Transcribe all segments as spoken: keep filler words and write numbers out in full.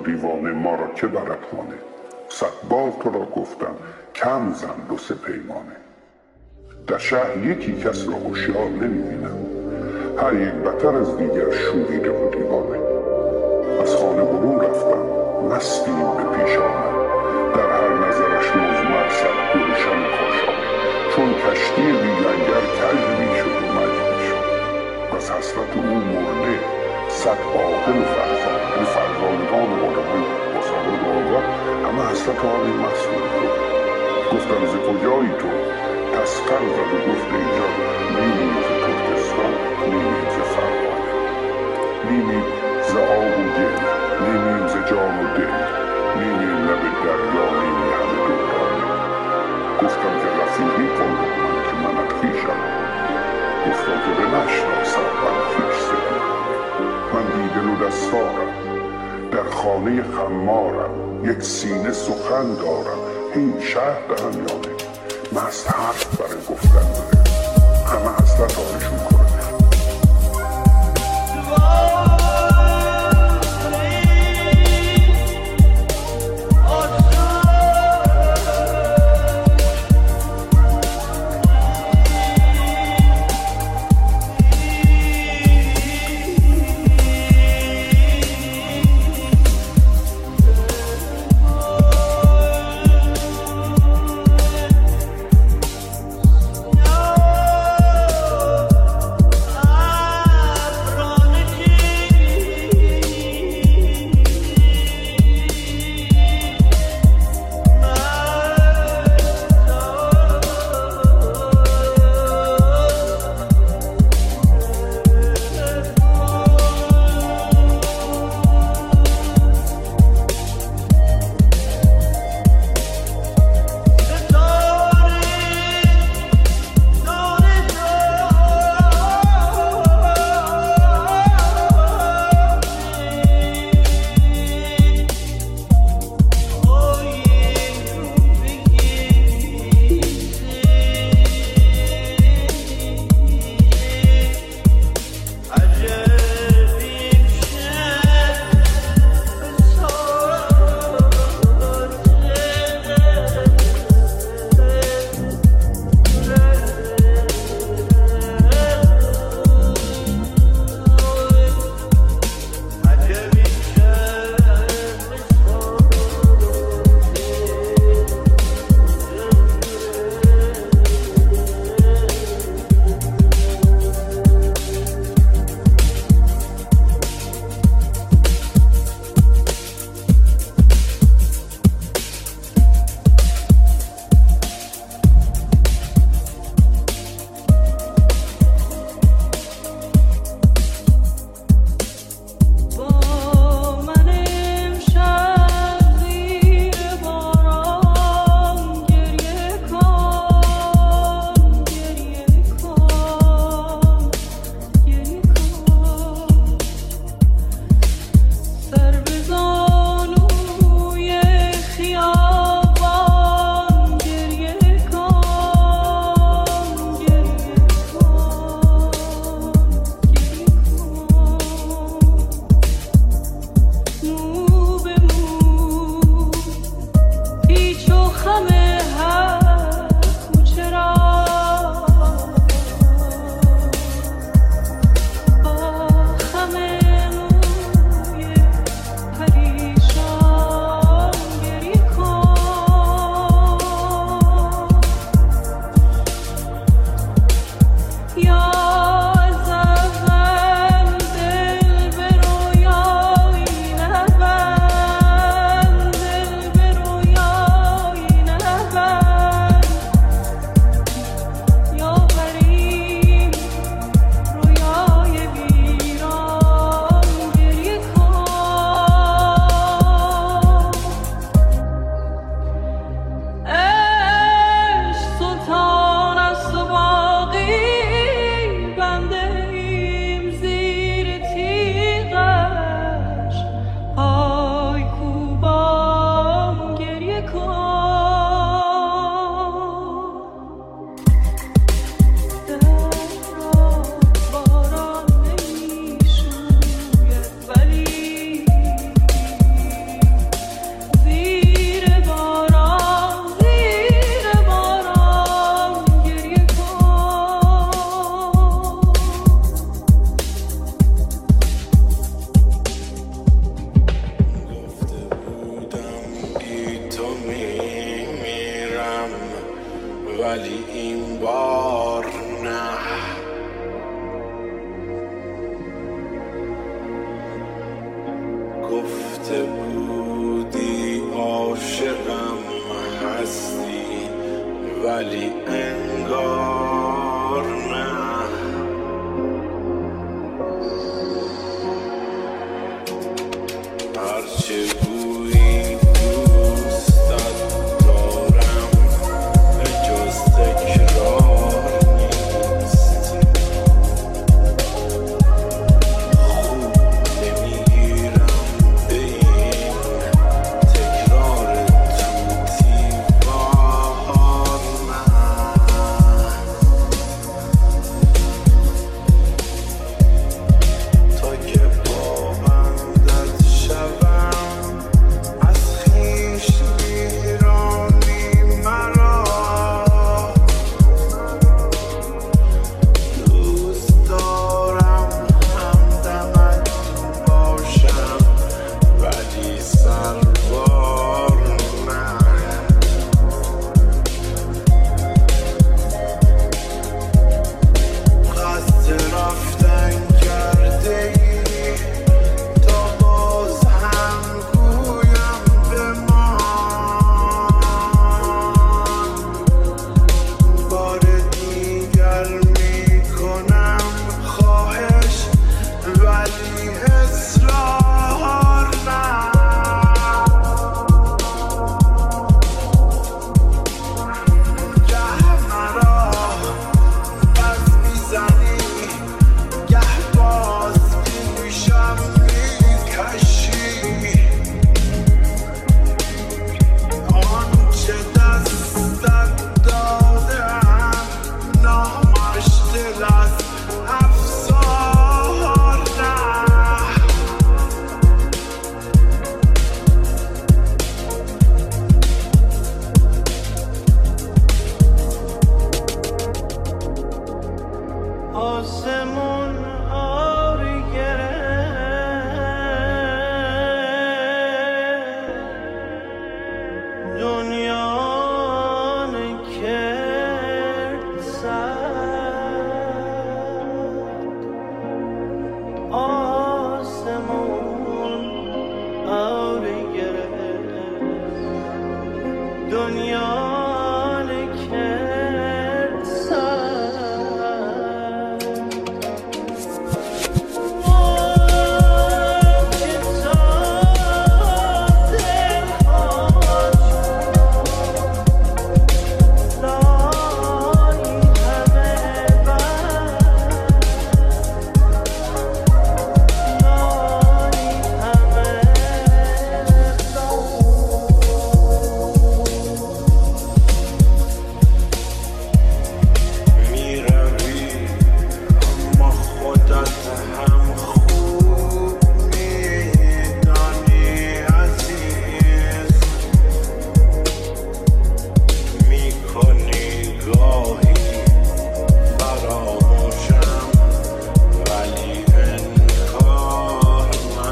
دیوانه ما را که برد خانه. صد بار تو را گفتم کم زن دو سه پیمانه. در شهر یکی کس را هوشیار نمی‌بینم، هر یک بتر از دیگر شوریده و دیوانه. از خانه برون رفتم مستیم به پیش آمد، در هر نظرش مزمر صد گلشن خاشاک. چون کشتی بی لنگر کژ می‌شد و مج می‌شد، از حسرت او مرده صد عاقل و فرزانه. فرزانگان و آدم‌های باسواد و آگاه همه حسرت آبی مسئول بود. گفتم ز کجایی تو؟ تسخر زد و گفت اینجا نیمیم ز ترکستان، نیمیم ز فرغانه. نیمیم ز آب و گل، نیمیم ز جان و دل، نیمیم لب دریا، نیمی همه دورانه. گفتم که رفیقی کن من که منت خویشم، گفتا که بنشناسم من خویش سپیدم. من بیدل و دستارم در خانه خمارم، یک سینه سخن دارم این شهر همیانه. مست حرف برای گفتن داره، همه حسرت آنشون کنه. ولی این بار نه. گفته بودی عاشقم هستی ولی انگار نه. هرچه گویی دوستت دارم به جز تکرار نیست. خوب نمیگیرم به این تکرار توتیوار من. تا که پابندت شوم از خویش میرانی مرا. دوست دارم همدمت باشم ولی سربار نه. قصد رفتن کرده ای تا باز هم گویم بمان. بار دیگر میکنم خواهش ولی اصرار نه. گه مرا بس میزنی گه باز پیشم میکشی. آنچه دستت دادم نامش دل است افسار نه. آسمون آری گرفت دنیا کرد سرد. آسمون آری گرفت دنیا کرد سرد. موج تازه خواهد لای همه بر لای همه میروی اما خودت هم خوب میدانی عزیز. میکنی گاهی فراموشم ولی انکار نه.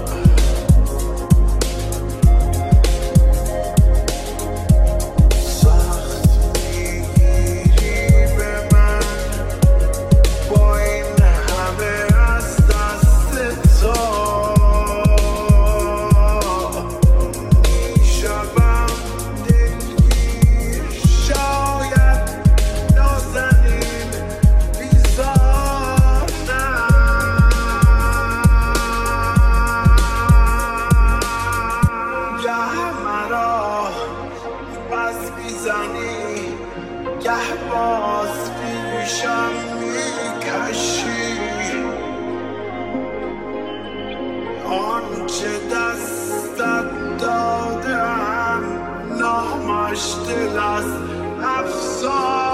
سخت میگیری به من با این همه از دست تو. میشوم دلگیر شاید نازنین بیزار نه. گه مرا بس میزنی گه باز پیشم میکشی. آنچه دستت دادم نامش دل است افسار